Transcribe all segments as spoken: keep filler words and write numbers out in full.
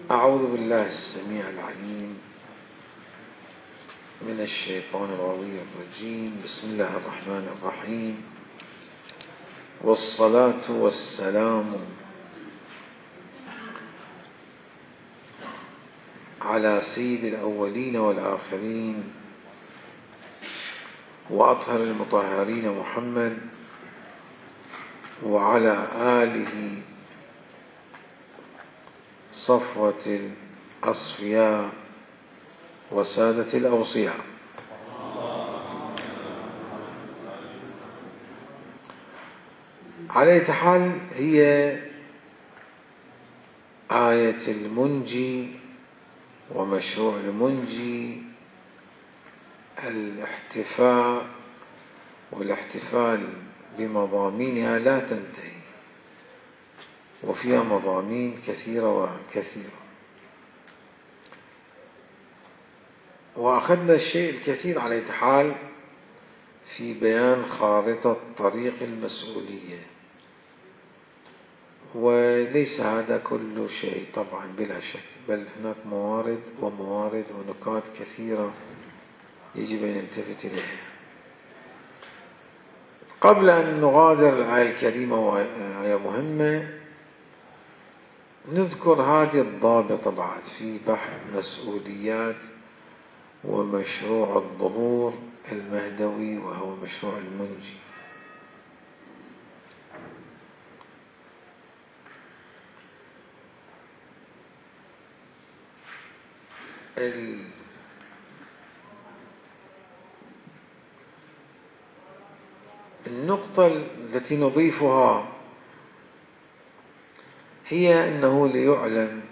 أعوذ بالله السميع العليم من الشيطان الغوي الرجيم. بسم الله الرحمن الرحيم، والصلاة والسلام على سيد الأولين والآخرين وأطهر المطهرين محمد وعلى آله صفوة الأصفياء وسادة الأوصياء. على أي حال، هي آية المنجي ومشروع المنجي الاحتفاء والاحتفال بمضامينها لا تنتهي، وفيها مضامين كثيرة وكثيرة، وأخذنا الشيء الكثير على أي حال في بيان خارطة طريق المسؤولية. وليس هذا كل شيء طبعا بلا شك، بل هناك موارد وموارد ونكات كثيرة يجب أن نلتفت إليها. قبل أن نغادر الآية الكريمة، وهي مهمة، نذكر هذه الضابطة بعد في بحث مسؤوليات ومشروع الظهور المهدوي، وهو مشروع المنجي. النقطة التي نضيفها هي أنه ليعلم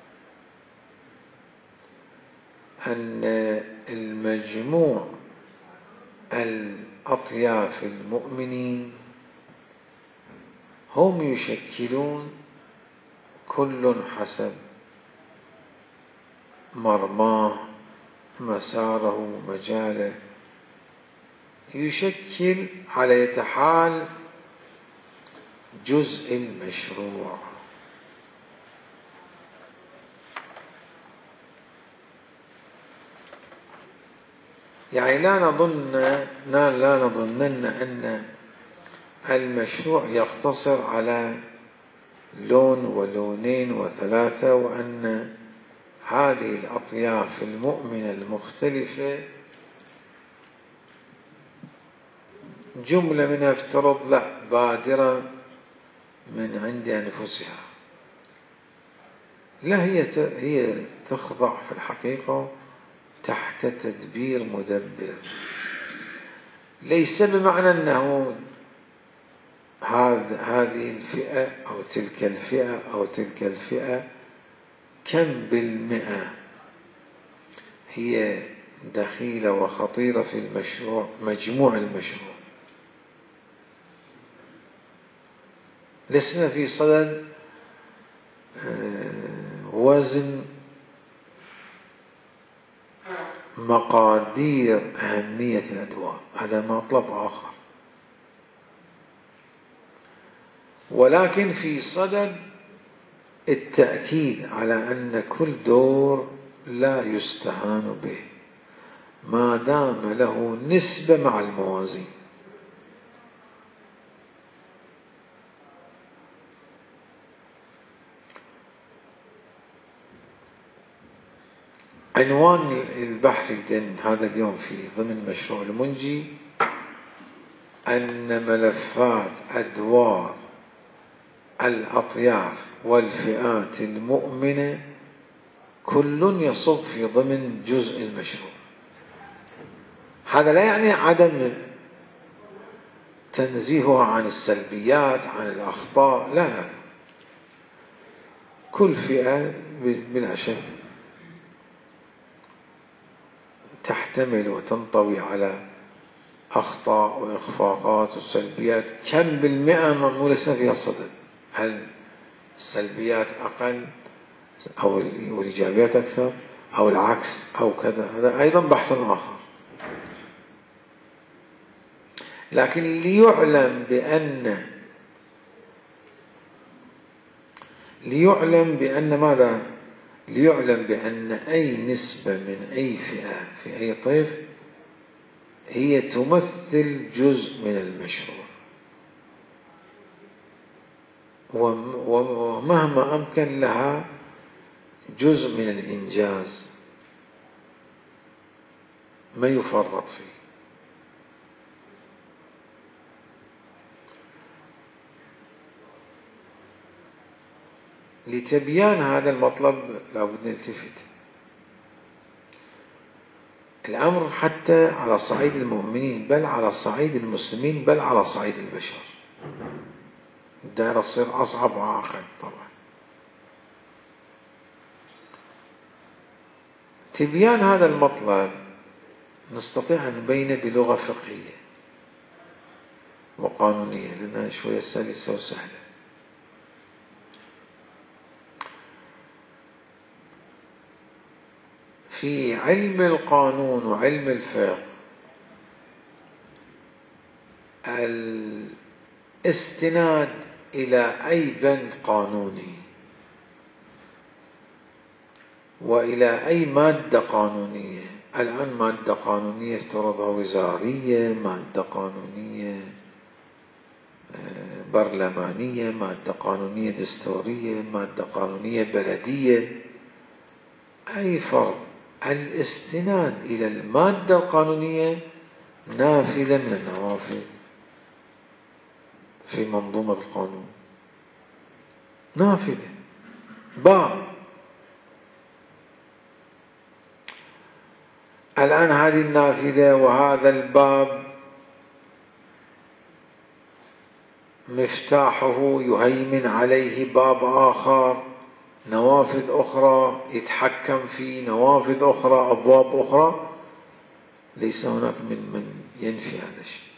أن المجموع الأطياف المؤمنين هم يشكلون كل حسب مرماه مساره مجاله، يشكل على يتحال جزء المشروع. يعني لا نظن لا نظنن أن المشروع يقتصر على لون ولونين وثلاثة، وأن هذه الأطياف المؤمنة المختلفة جملة منها افترض لا بادرة من عند أنفسها. لا، هي هي تخضع في الحقيقة تحت تدبير مدبر. ليس بمعنى أنه هذه الفئة أو تلك الفئة أو تلك الفئة كم بالمئة هي دخيلة وخطيرة في المشروع، مجموع المشروع. لسنا في صدد وزن مقادير أهمية الأدوار، هذا مطلب آخر، ولكن في صدد التأكيد على أن كل دور لا يستهان به ما دام له نسبة مع الموازين. عنوان البحث هذا اليوم في ضمن مشروع المنجي أن ملفات أدوار الأطياف والفئات المؤمنة كل يصب في ضمن جزء المشروع. هذا لا يعني عدم تنزيهها عن السلبيات عن الأخطاء، لا لا، كل فئة بلا شك تحتمل وتنطوي على أخطاء وإخفاقات وسلبيات. كم بالمئة مو لسه فيها الصدد، هل السلبيات أقل أو الإيجابيات أكثر أو العكس أو كذا، هذا أيضا بحث آخر. لكن ليعلم بأن ليعلم بأن ماذا ليعلم بأن أي نسبة من أي فئة في أي طيف هي تمثل جزء من المشروع، ومهما أمكن لها جزء من الإنجاز ما يفرط فيه. لتبيان هذا المطلب لابد نلتفت الأمر حتى على صعيد المؤمنين، بل على صعيد المسلمين، بل على صعيد البشر. الدائرة تصير أصعب وأعقد طبعا. تبيان هذا المطلب نستطيع أن نبينه بلغة فقهية وقانونية لأنها شوية سلسة وسهلة. في علم القانون وعلم الفقه الاستناد إلى أي بند قانوني وإلى أي مادة قانونية، الآن مادة قانونية افترضها وزارية، مادة قانونية برلمانية، مادة قانونية دستورية، مادة قانونية بلدية، أي فرض الاستناد إلى المادة القانونية نافذة من النوافذ في منظومة القانون، نافذة باب. الآن هذه النافذة وهذا الباب مفتاحه يهيمن عليه باب آخر، نوافذ أخرى يتحكم في نوافذ أخرى، أبواب أخرى. ليس هناك من من ينفي هذا الشيء،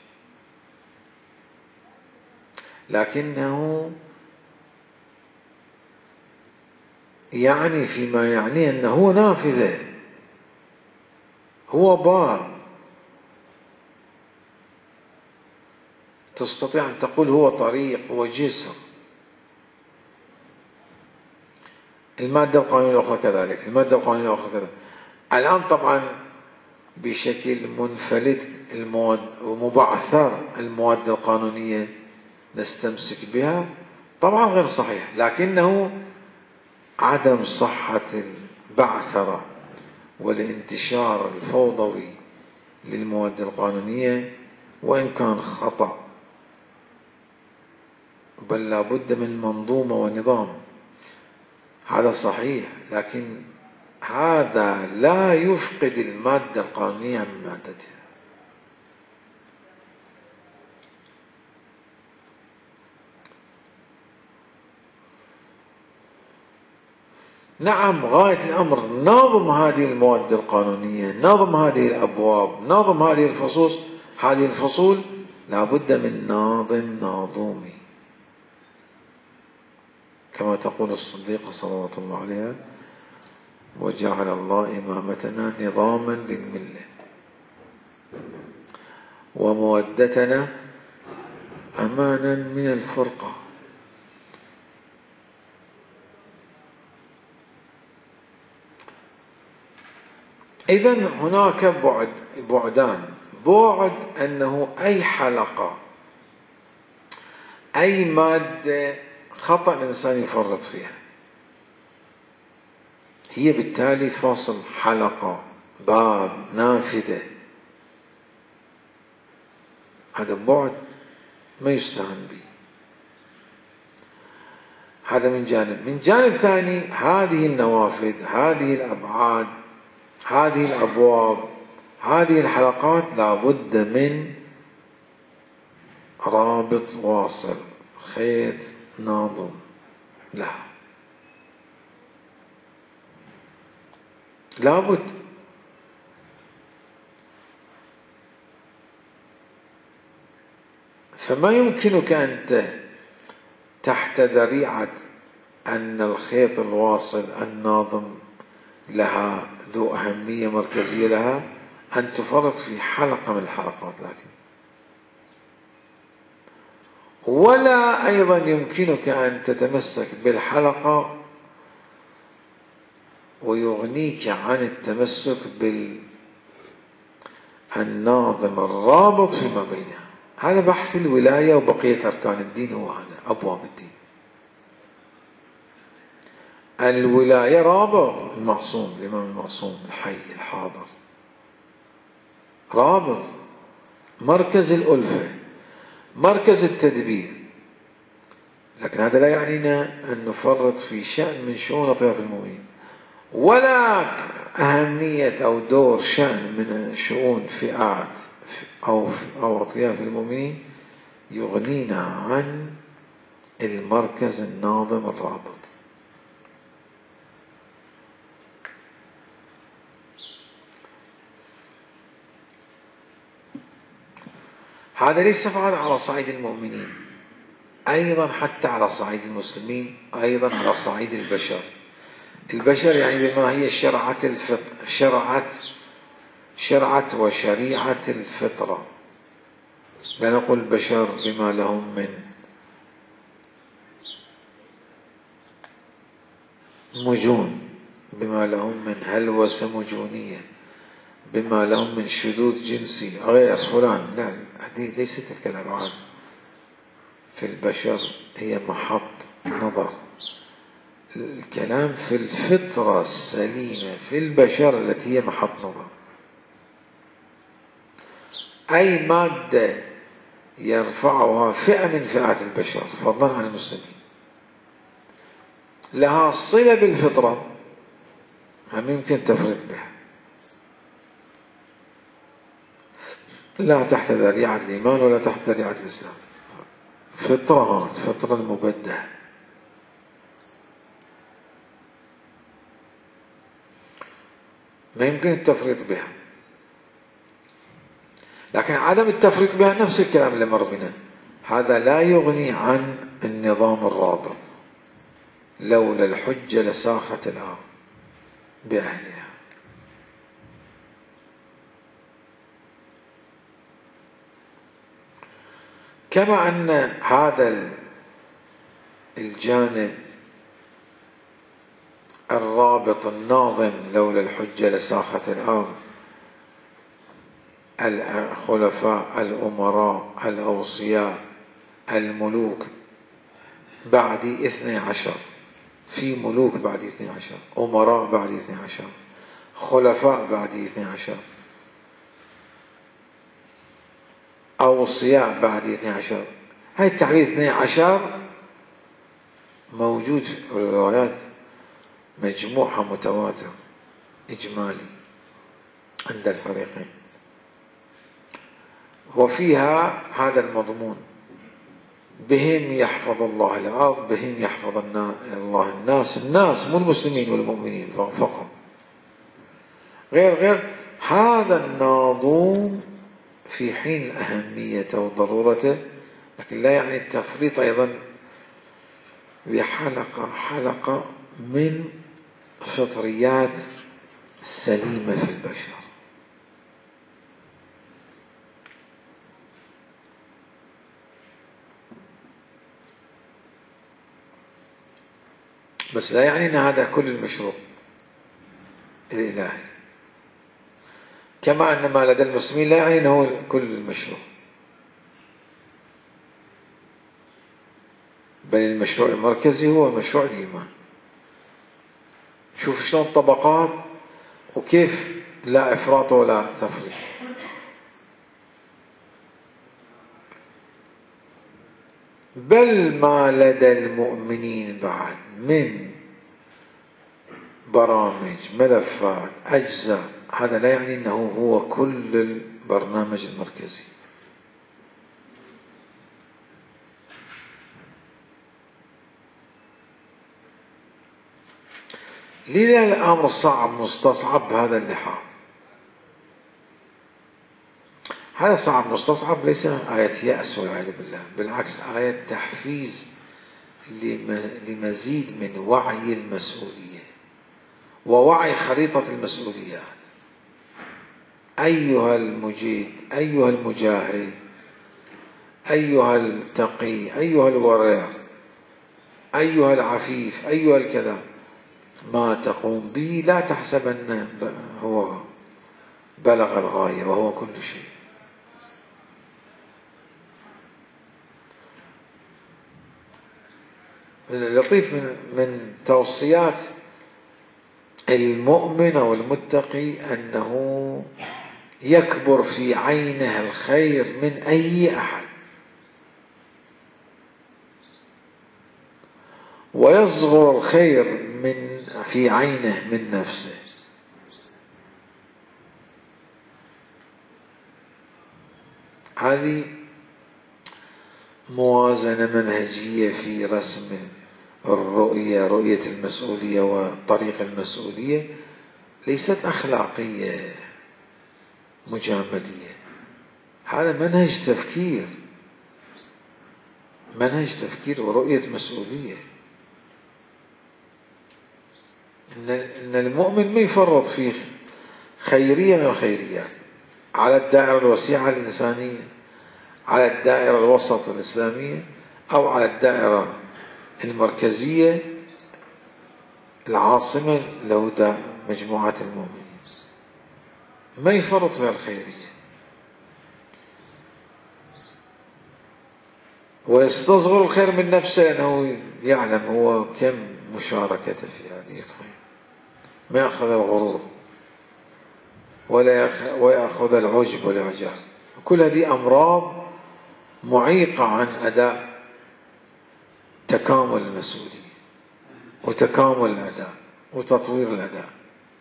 لكنه يعني فيما يعني أنه هو نافذة، هو باب، تستطيع أن تقول هو طريق، هو جسر. المادة القانونية الأخرى كذلك، المادة القانونية الأخرى كذلك. الآن طبعا بشكل منفلت المواد ومبعثر المواد القانونية نستمسك بها، طبعا غير صحيح، لكنه عدم صحة البعثرة والانتشار الفوضوي للمواد القانونية وإن كان خطأ، بل لا بد من منظومة ونظام، هذا صحيح، لكن هذا لا يفقد المادة القانونية من مادتها. نعم، غاية الأمر نظم هذه المواد القانونية، نظم هذه الأبواب، نظم هذه الفصول، هذه الفصول لا بد من ناظم ناظومي، كما تقول الصديقة صلوات الله عليها: وجعل الله إمامتنا نظاما للملة ومودتنا أمانا من الفرقة. إذن هناك بعد بعدان: بعد أنه أي حلقة، أي مادة خطأ الإنسان يفرط فيها، هي بالتالي فصل، حلقة، باب، نافذة. هذا بعد ما يستهان به. هذا من جانب. من جانب ثاني، هذه النوافذ، هذه الأبعاد، هذه الأبواب، هذه الحلقات لا بد من رابط واصل، خيط ناظم لها، لا بد. فما يمكنك أنت تحت ذريعة أن الخيط الواصل الناظم لها ذو أهمية مركزية لها أن تفرط في حلقة من الحلقات، لكن ولا أيضا يمكنك أن تتمسك بالحلقة ويغنيك عن التمسك بالناظم الرابط فيما بينها. هذا بحث الولاية وبقية أركان الدين، هو هذا أبواب الدين. الولاية رابط المعصوم، الإمام المعصوم الحي الحاضر، رابط مركز الألفة، مركز التدبير. لكن هذا لا يعنينا أن نفرط في شأن من شؤون أطياف المؤمنين، ولا أهمية أو دور شأن من شؤون فئات أو أو أطياف المؤمنين يغنينا عن المركز الناظم الرابط. هذا ليس فقط على صعيد المؤمنين، أيضا حتى على صعيد المسلمين، أيضا على صعيد البشر. البشر يعني بما هي شرعت الفطر، شرعت شرعت وشريعة الفطرة. لا نقول البشر بما لهم من مجون، بما لهم من هلوسة مجونية، بما لهم من شذوذ جنسي غير فلان. لا، هذه ليست تلك الأبعاد في البشر، هي محط نظر. الكلام في الفطرة السليمة في البشر التي هي محط نظر. أي مادة يرفعها فئة من فئات البشر فضلا عن المسلمين لها صلة بالفطرة، هم يمكن تفرط بها، لا تحت ذريعة الإيمان ولا تحت ذريعة الإسلام. فطرة فطرة المبدع. ما يمكن التفريط بها. لكن عدم التفريط بها نفس الكلام اللي مر بنا، هذا لا يغني عن النظام الرابط. لولا الحجة لساخت الأرض بأهلها. كما أن هذا الجانب الرابط الناظم لولا الحجة لساخت الأرض، الخلفاء الأمراء الأوصياء الملوك بعد اثني عشر، في ملوك بعد اثني عشر، أمراء بعد اثني عشر، خلفاء بعد اثني عشر، أوصياء بعد اثني عشر. هاي التعبير اثني عشر موجود في الروايات مجموعة متواتر إجمالي عند الفريقين، وفيها هذا المضمون: بهم يحفظ الله الأرض، بهم يحفظ الله الناس. الناس مو المسلمين والمؤمنين فقط، غير غير هذا الناظوم في حين أهميته وضرورته، لكن لا يعني التفريط أيضا بحلقة حلقة من فطريات سليمة في البشر. بس لا يعني أن هذا كل المشروع الإلهي، كما أن ما لدى المسلمين لا يعني أنه كل المشروع، بل المشروع المركزي هو مشروع الإيمان. شوف شلون طبقات وكيف لا إفراط ولا تفريط. بل ما لدى المؤمنين بعد من برامج، ملفات، أجزاء، هذا لا يعني أنه هو كل البرنامج المركزي. لذا الأمر صعب مستصعب بهذا اللحاظ. هذا صعب مستصعب ليس آية يأس والعياذ بالله، بالعكس آية تحفيز لمزيد من وعي المسؤولية ووعي خريطة المسؤوليات. أيها المجيد، أيها المجاهد، أيها التقي، أيها الورع، أيها العفيف، أيها الكذا، ما تقوم به لا تحسبن هو بلغ الغاية وهو كل شيء. اللطيف من من توصيات المؤمن أو المتقي أنه يكبر في عينه الخير من أي أحد، ويصغر الخير من في عينه من نفسه. هذه موازنة منهجية في رسم الرؤية، رؤية المسؤولية وطريق المسؤولية، ليست أخلاقية مجاملية، هذا منهج تفكير، منهج تفكير ورؤية مسؤولية. إن المؤمن ما يفرط في خيرية من الخيريات، على الدائرة الوسيعة الإنسانية، على الدائرة الوسط الإسلامية، أو على الدائرة المركزية العاصمة لهدى مجموعة المؤمنين، ما يفرط في الخيرية، ويستصغر الخير من نفسه لأنه يعلم هو كم مشاركته في هذه الخير، ما يأخذ الغرور ولا ويأخذ العجب والإعجاب. كل هذه أمراض معيقة عن أداء تكامل المسؤولية وتكامل الأداء وتطوير الأداء.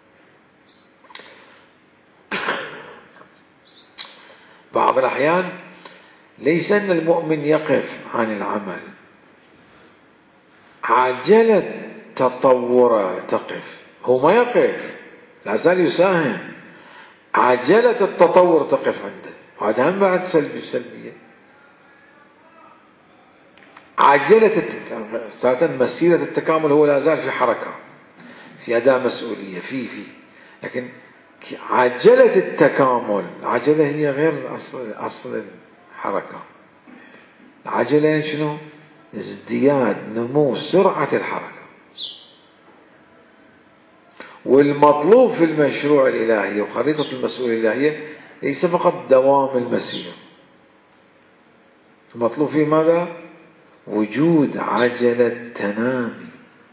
بعض الأحيان ليس أن المؤمن يقف عن العمل، عجلة تطوره تقف، هو ما يقف، لا زال يساهم، عجلة التطور تقف عنده، وهذا هم بعد سلبي سلبية. عجلة مسيرة التكامل هو لا زال في حركة، في أداء مسؤولية، في في لكن عجلة التكامل، العجلة هي غير أصل أصل الحركة. العجلة شنو؟ ازدياد نمو سرعة الحركة. والمطلوب في المشروع الإلهي وخريطة المسؤولية الإلهية ليس فقط دوام المسير، المطلوب فيه ماذا؟ وجود عجلة تنامي،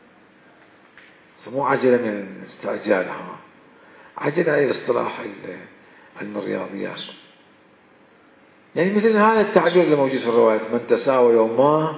مو عجلة من الاستعجال، عجلة هي اصطلاح علم الرياضيات، يعني مثل هذا التعبير اللي موجود في الروايات: من تساوى يوما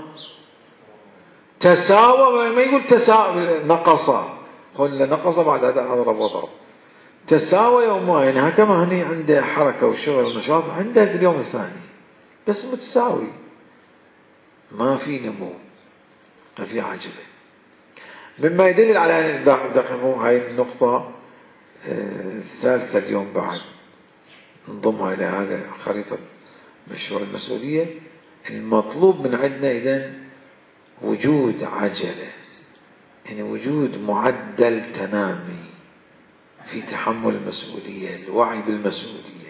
تساوى، ما يقول تساوى نقص، قل نقص بعد هذا أضرب وضرب، تساوى يوما يعني هكما هني عنده حركة وشغل ونشاط عنده في اليوم الثاني، بس متساوي، ما في نمو، ما في عجلة. مما يدل على دقيقة هاي النقطة الثالثة اليوم بعد نضمها إلى هذا خريطة مشروع المسؤولية. المطلوب من عندنا إذن وجود عجلة، يعني وجود معدل تنامي في تحمل المسؤولية، الوعي بالمسؤولية،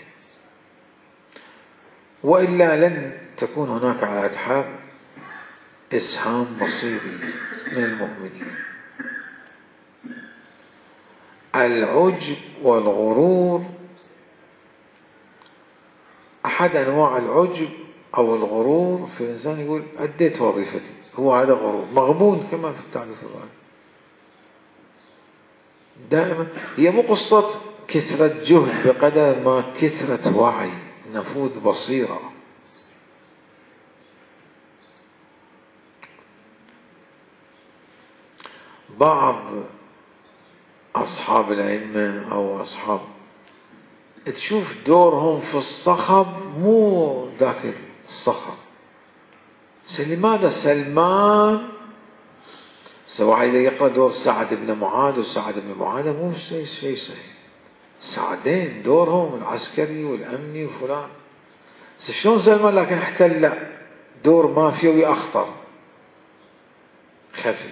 وإلا لن تكون هناك على أتحاب إسهام مصيري من المؤمنين. العجب والغرور أحد أنواع العجب أو الغرور في الإنسان، يقول أديت وظيفتي، هو هذا غرور مغبون كما في التعريف الرائع. دائما هي مو قصة كثرة جهد بقدر ما كثرة وعي، نفوذ بصيرة. بعض أصحاب الأئمة أو أصحاب تشوف دورهم في الصخب مو ذاك الصخب. لماذا سلمان سواء إذا يقرأ دور سعد بن معاذ وسعد بن معاذ مو شيء شيء صحيح، سعدين دورهم العسكري والأمني وفلان، شلون سلمان لكن احتل دور مافيوي أخطر خفي.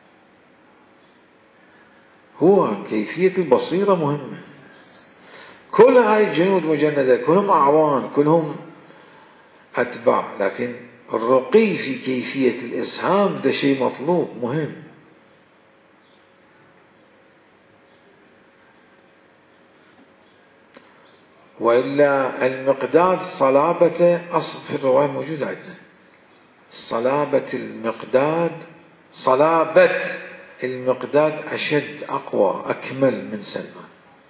هو كيفية البصيرة مهمة. كل هاي الجنود مجندة كلهم أعوان كلهم أتباع، لكن الرقي في كيفية الإسهام ده شيء مطلوب مهم. وإلا المقداد صلابته أصل في الرواية موجودة عندنا، صلابة المقداد، صلابة المقداد أشد أقوى أكمل من سلمان.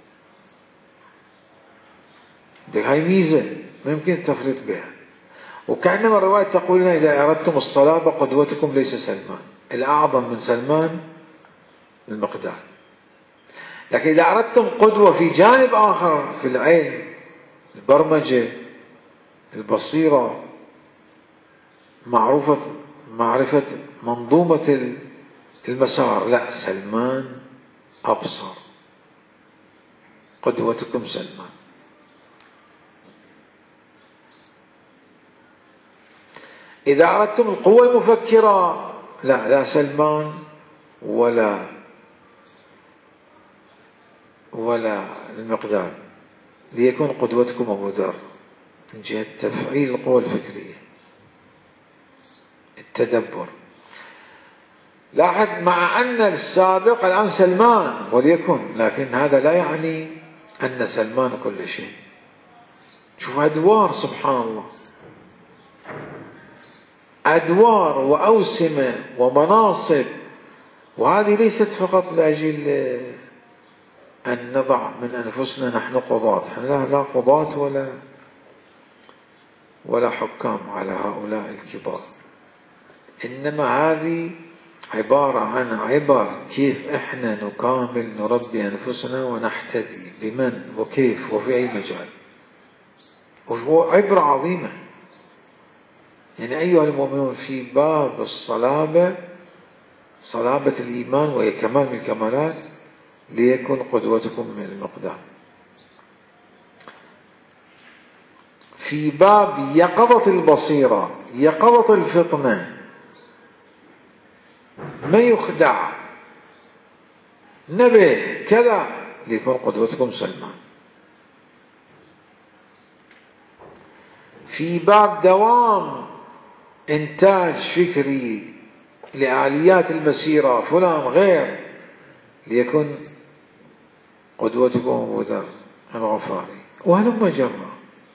هاي ميزة ما يمكن التفريط بها. وكأنما الرواية تقول لنا إذا أردتم الصلابة قدوتكم ليس سلمان، الأعظم من سلمان المقداد. لكن إذا أردتم قدوة في جانب آخر في العلم، البرمجة، البصيرة، معروفة معرفة منظومة المسار، لا، سلمان أبصر، قدوتكم سلمان. إذا أردتم القوة المفكرة، لا لا سلمان ولا ولا المقداد، ليكون قدوتكم أبو ذر من جهة تفعيل القوة الفكرية، التدبر. لاحظ مع أن السابق الآن سلمان وليكن، لكن هذا لا يعني أن سلمان كل شيء. شوف أدوار، سبحان الله، أدوار وأوسمة ومناصب. وهذه ليست فقط لأجل أن نضع من أنفسنا نحن قضاة، لا لا قضاة ولا ولا حكام على هؤلاء الكبار، إنما هذه عبارة عن عبر كيف إحنا نكامل نربي أنفسنا ونحتذي بمن وكيف وفي أي مجال. وعبرة عظيمة. يعني أيها المؤمنون، في باب الصلابة، صلابة الإيمان وهي كمال من الكمالات، ليكن قدوتكم من المقداد. في باب يقظة البصيرة، يقظة الفطنة، ما يخدع، نبه كذا، ليكن قدوتكم سلمان. في باب دوام إنتاج فكري لآليات المسيرة، فلان غير، ليكن قدوتكم أبو ذر الغفاري، وهلم جرا.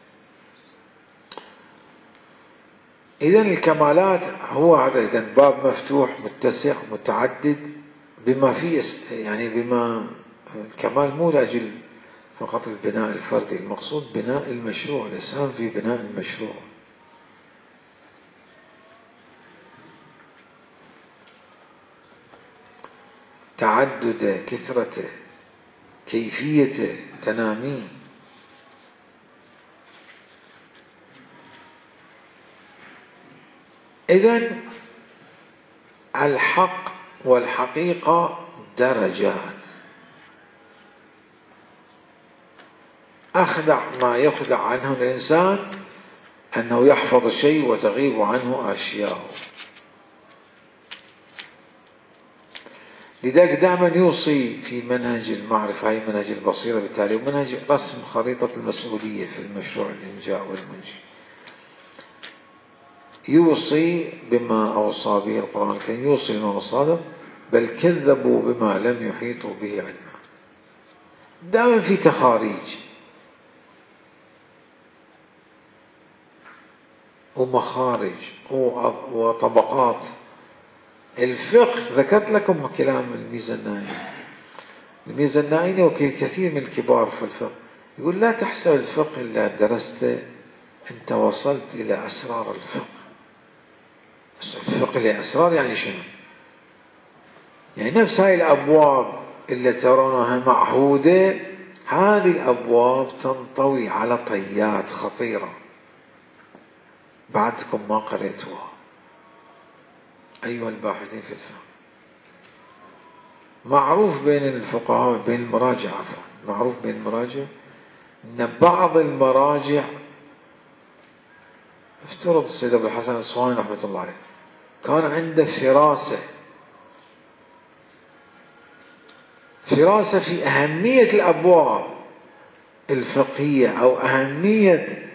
إذن الكمالات هو هذا، إذن باب مفتوح متسع متعدد بما فيه، يعني بما الكمال مو لأجل فقط البناء الفردي، المقصود بناء المشروع، الإسهام في بناء المشروع. تعدده، كثرته، كيفيته، تناميه. إذن الحق والحقيقة درجات. أخدع ما يخدع عنه الإنسان أنه يحفظ شيء وتغيب عنه أشياء. لذلك دائما يوصي في منهج المعرفة، هي منهج البصيرة بالتالي، ومنهج رسم خريطة المسؤولية في المشروع الإنجاء والمنجي، يوصي بما أوصى به القرآن الكريم، يوصي الإمام الصادق: بل كذبوا بما لم يحيطوا به علما. دائما في تخاريج ومخارج وطبقات. الفقه ذكرت لكم كلام الميزانائي، الميزانائي وكثير من الكبار في الفقه يقول: لا تحسب الفقه إلا درسته أنت وصلت إلى أسرار الفقه. الفقه لأسرار يعني شنو؟ يعني نفس هاي الأبواب اللي ترونها معهودة، هذه الأبواب تنطوي على طيات خطيرة بعدكم ما قرأتوها أيها الباحثين في الفقه. معروف بين الفقهاء، بين المراجع عفوا، معروف بين المراجع أن بعض المراجع، افترض السيد أبو الحسن الأصفهاني رحمة الله عليه كان عنده فراسة فراسة في أهمية الأبواب الفقهية أو أهمية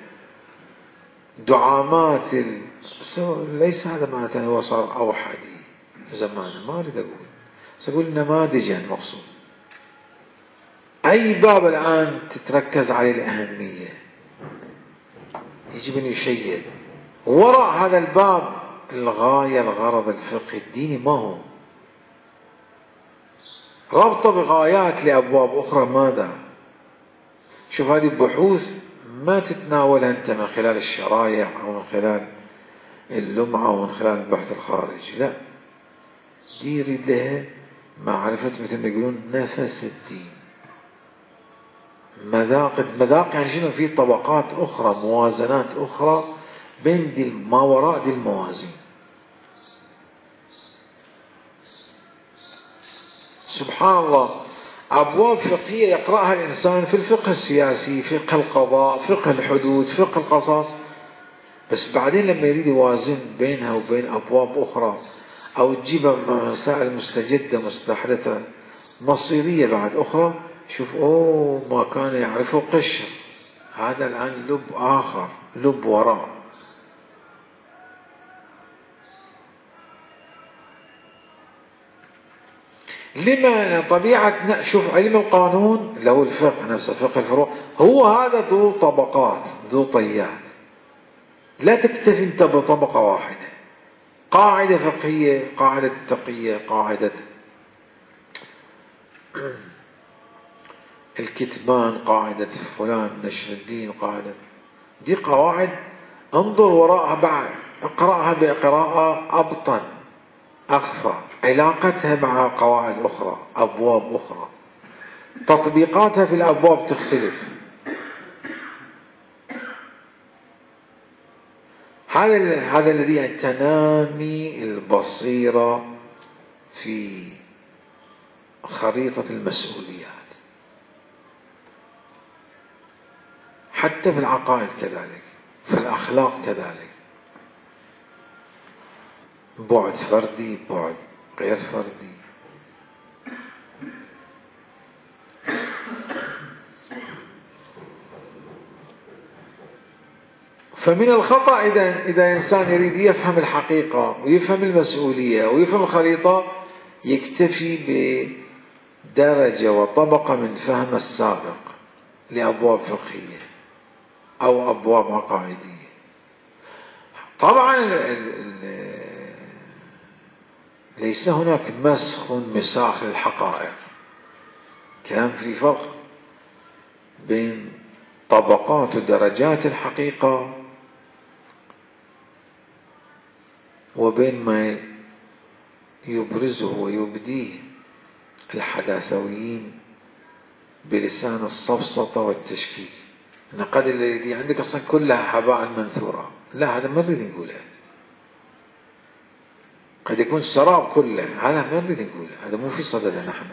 دعامات ال... ليس هذا معناته هو صار أوحدي زمانه، ما أريد أقول، سأقول نماذجا مقصود. أي باب الآن تتركز عليه الأهمية يجب أن يشيد. وراء هذا الباب الغاية، الغرض الفقهي الديني ما هو؟ ربطه بغايات لأبواب أخرى ماذا؟ شوف هذه بحوث ما تتناولها أنت من خلال الشرايع أو من خلال اللمعة أو من خلال البحث الخارجي، لا، دي يريد لها معرفة مثل ما يقولون نفس الدين، مذاق. مذاق يعني شنو؟ في طبقات أخرى، موازنات أخرى بين دي ما وراء دي الموازين. سبحان الله، أبواب فقهية يقرأها الإنسان في الفقه السياسي، فقه القضاء، فقه الحدود، فقه القصاص، بس بعدين لما يريد يوازن بينها وبين أبواب أخرى أو تجيبها مسائل مستجدة مستحدثة مصيرية بعد أخرى، شوف أوه ما كان يعرفه قشر، هذا الآن لب آخر، لب وراء. لما طبيعة، شوف علم القانون اللي هو الفقه نفسه، فقه الفروع، هو هذا ذو طبقات، ذو طيات، لا تكتفي انت بطبقة واحدة. قاعدة فقهية، قاعدة التقية، قاعدة الكتمان، قاعدة فلان نشر الدين، قاعدة، دي قواعد انظر وراءها بعد، اقرأها بقراءة أبطن أخفى، علاقتها مع قواعد أخرى، أبواب أخرى، تطبيقاتها في الأبواب تختلف. هذا هذا الذي يعني تنامي البصيرة في خريطة المسؤوليات، حتى في العقائد كذلك، في الأخلاق كذلك، بعد فردي، بعد غير فردي. فمن الخطأ إذا إذا إنسان يريد يفهم الحقيقة ويفهم المسؤولية ويفهم الخريطة يكتفي بدرجة وطبقة من فهم السابق لأبواب فقهية أو أبواب عقائدية. طبعا ليس هناك مسخ مساخ للحقائق، كان في فرق بين طبقات ودرجات الحقيقة وبين ما يبرزه ويبديه الحداثويين بلسان السفسطة والتشكيك، أن قد الذي عندك أصلا كلها هباء منثورا، لا، هذا ما نريد نقوله. قد يكون سراب كله، هذا ما نريد نقوله، هذا مو في صددنا نحن.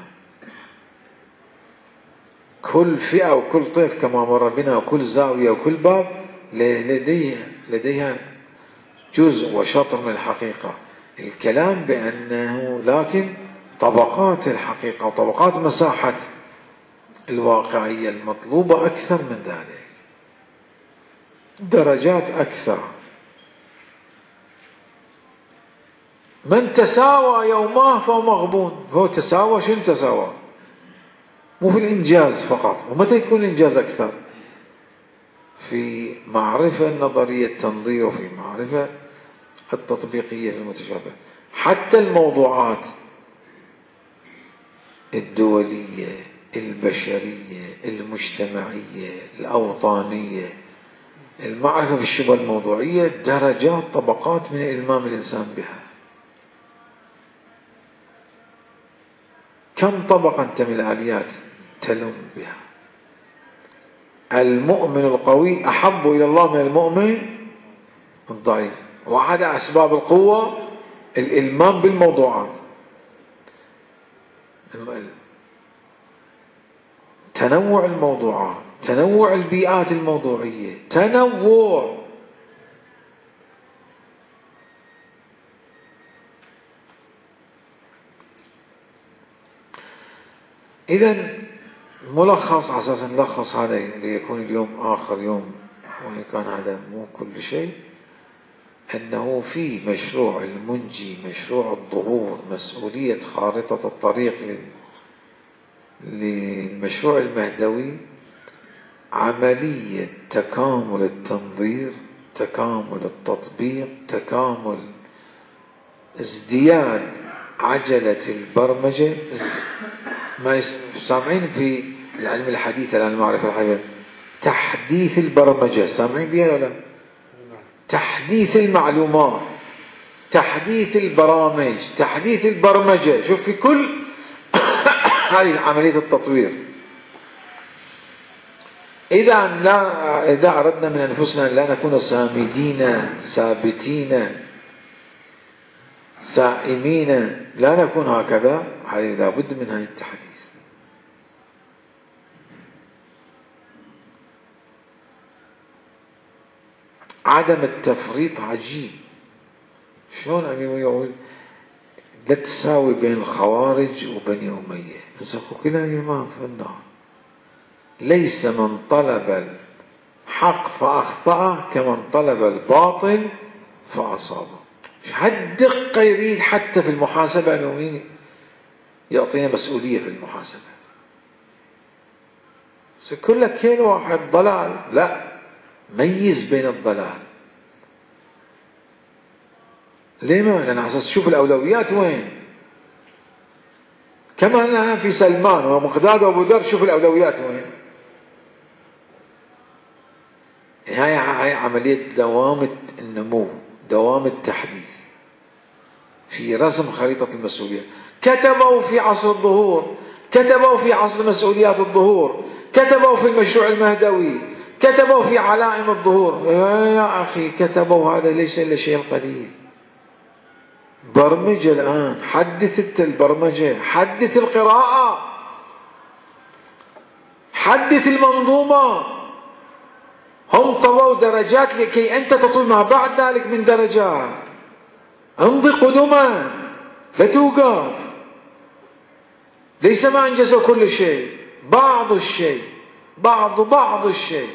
كل فئة وكل طيف كما مر بنا، وكل زاوية وكل باب لديها لديها جزء وشطر من الحقيقة. الكلام بأنه لكن طبقات الحقيقة وطبقات مساحة الواقعية المطلوبة أكثر من ذلك، درجات أكثر. من تساوى يوماه فهو مغبون. هو تساوى، شنو تساوى؟ مو في الإنجاز فقط. ومتى يكون الإنجاز أكثر؟ في معرفة نظرية التنظير وفي معرفة التطبيقية في المتشابه. حتى الموضوعات الدولية، البشرية، المجتمعية، الأوطانية، المعرفة في الشبه الموضوعية، درجات، طبقات من إلمام الإنسان بها. كم طبقة أنت من الآليات تلم بها؟ المؤمن القوي أحب إلى الله من المؤمن الضعيف، وأحد أسباب القوة الإلمام بالموضوعات، تنوع الموضوعات، تنوع البيئات الموضوعية، تنوع. إذن ملخص، على أساس نلخص هذا ليكون اليوم آخر يوم، وإن كان هذا مو كل شيء، أنه في مشروع المنجي، مشروع الظهور، مسؤولية خارطة الطريق للمشروع المهدوي عملية تكامل التنظير، تكامل التطبيق، تكامل ازدياد عجلة البرمجة. ما سامعين في العلم الحديث الآن، المعرفة الحديثة، تحديث البرمجة، سامعين بها ولا؟ تحديث المعلومات، تحديث البرامج، تحديث البرمجة. شوف في كل هذه عملية التطوير. إذا لا إذا أردنا من أنفسنا لا نكون سامدين ثابتين سائمين، لا نكون هكذا، هذه لابد من هذا التحديث. عدم التفريط عجيب. شلون أمي يقول لا تساوي بين الخوارج وبني أمية، نسخوا كلا إمام في النار. ليس من طلب الحق فأخطأ كمن طلب الباطل فأصابه. حد دقة يريد حتى في المحاسبة أمي يعطينا مسؤولية في المحاسبة. كل كل واحد ضلال، لا، ميز بين الضلال. ليه ما؟ لأن أساس شوف الأولويات وين. كما أننا في سلمان ومقداد وأبو ذر، شوف الأولويات وين. هاي هاي عملية دوام النمو، دوام التحديث في رسم خريطة المسؤولية. كتبوا في عصر الظهور، كتبوا في عصر مسؤوليات الظهور، كتبوا في المشروع المهدوي، كتبوا في علائم الظهور. يا أخي كتبوا، هذا ليس إلا شيء قليل. برمجة الآن، حدث البرمجة، حدث القراءة، حدث المنظومة. هم طووا درجات لكي أنت تطوي ما بعد ذلك من درجات. امضي قدما، لا توقف. ليس ما أنجزوا كل شيء، بعض الشيء، بعض بعض الشيء.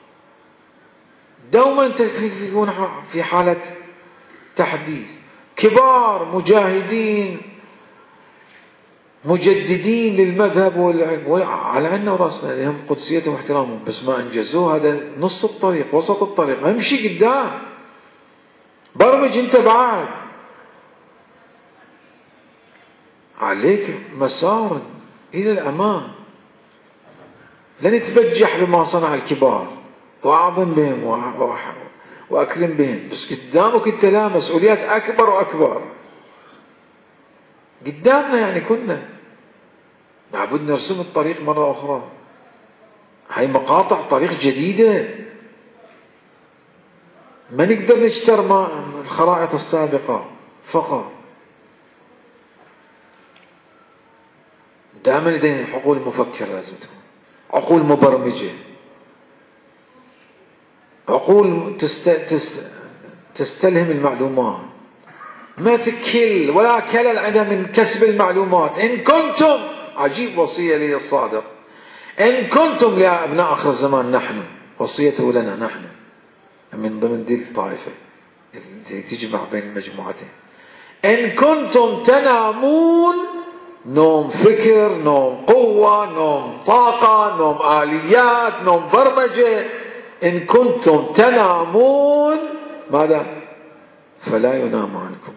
دوما تكون في حالة تحديث. كبار مجاهدين مجددين للمذهب والعلم على عنا وراسنا، لهم قدسيتهم واحترامهم، بس ما انجزوه. هذا نص الطريق، وسط الطريق، امشي قدام، برمج انت بعد. عليك مسار الى الامام. لن يتبجح بما صنع الكبار واعظم بهم واكرم بهم، بس قدامك انت لا، مسؤوليات اكبر واكبر قدامنا. يعني كنا لابد نرسم الطريق مرة أخرى. هاي مقاطع طريق جديدة، ما نقدر نجتر مع الخرائط السابقة فقط. دائما لدينا عقول مفكرة، لازم تكون عقول مبرمجة، عقول تست... تست... تستلهم المعلومات، ما تكل ولا كلل عندها من كسب المعلومات. إن كنتم، عجيب وصية لي الصادق، إن كنتم يا أبناء آخر الزمان، نحن وصيته لنا نحن من ضمن دي الطائفة اللي تجمع بين المجموعتين. إن كنتم تنامون نوم فكر، نوم قوة، نوم طاقة، نوم آليات، نوم برمجة، إن كنتم تنامون ماذا؟ فلا ينام عنكم.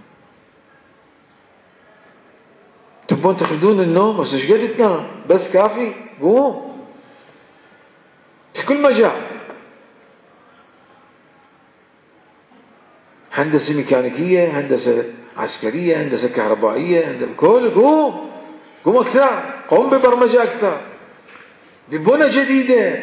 تبون تخلدون النوم، بس ايش قد تنام؟ بس كافي، قوم في كل مجال. هندسة ميكانيكية، هندسة عسكرية، هندسة كهربائية، هندسة كل، قوم قوم أكثر، قوم ببرمجة أكثر، ببنى جديدة.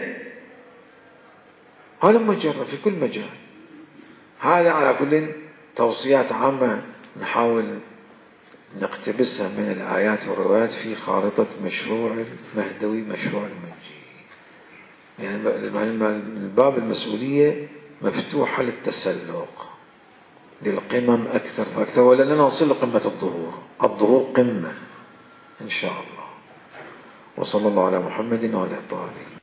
هذا مجرد في كل مجال. هذا على كل توصيات عامة نحاول نقتبسها من الآيات والروايات في خارطة مشروع المهدوي، مشروع المنجي. يعني الباب المسؤولية مفتوحة للتسلق، للقمم أكثر فأكثر، ولن نصل لقمة الظهور. الظهور قمة إن شاء الله. وصلى الله على محمد وعلى آله.